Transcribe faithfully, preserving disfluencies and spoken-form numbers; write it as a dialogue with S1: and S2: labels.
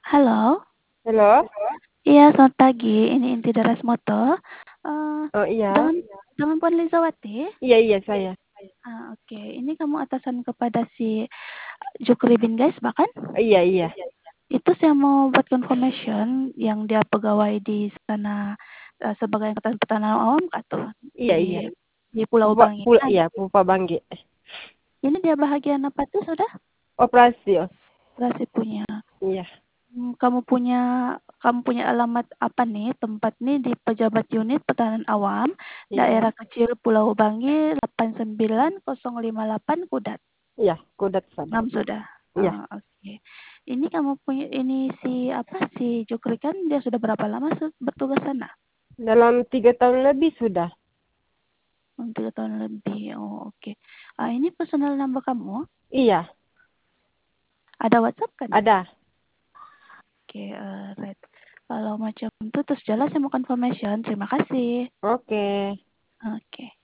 S1: Halo.
S2: Halo?
S1: Iya, selamat pagi. Ini Inti Darasmoto. Eee,
S2: Oh, iya.
S1: dengan dengan Puan Lizawati?
S2: Iya iya, saya.
S1: Ah, oke. Ini kamu atasan kepada si Jukri bin Gais bahkan?
S2: Iya iya.
S1: Itu saya mau buat confirmation yang dia pegawai di sana, eee, sebagai angkatan pertahanan awam kah tuh?
S2: Iya iya.
S1: Di di Pulau
S2: Pupa
S1: Banggi.
S2: pul
S1: Nah,
S2: iya, Pupa Banggi.
S1: ini dia bahagian apa tuh sudah?
S2: Operasi, oh.
S1: Operasi punya.
S2: Iya.
S1: Hmm, kamu punya kamu punya alamat apa nih, tempat nih di Pejabat Unit Pertahanan Awam,
S2: Iya.
S1: Daerah Kecil Pulau Banggi delapan sembilan nol lima delapan Kudat.
S2: Iya, Kudat sana.
S1: enam sudah.
S2: Iya.
S1: Oh, oke. Ini kamu punya ini si apa si Jukri kan dia sudah berapa lama se- bertugas sana?
S2: Dalam tiga tahun lebih sudah.
S1: Hmm, tiga tahun lebih. Oh, oke. Ah, ini personal number kamu?
S2: Iya,
S1: Ada WhatsApp kan?
S2: ada.
S1: Oke, eh, right. Kalau macam itu terus jelas saya mau confirmation. Terima kasih.
S2: Oke.
S1: Oke.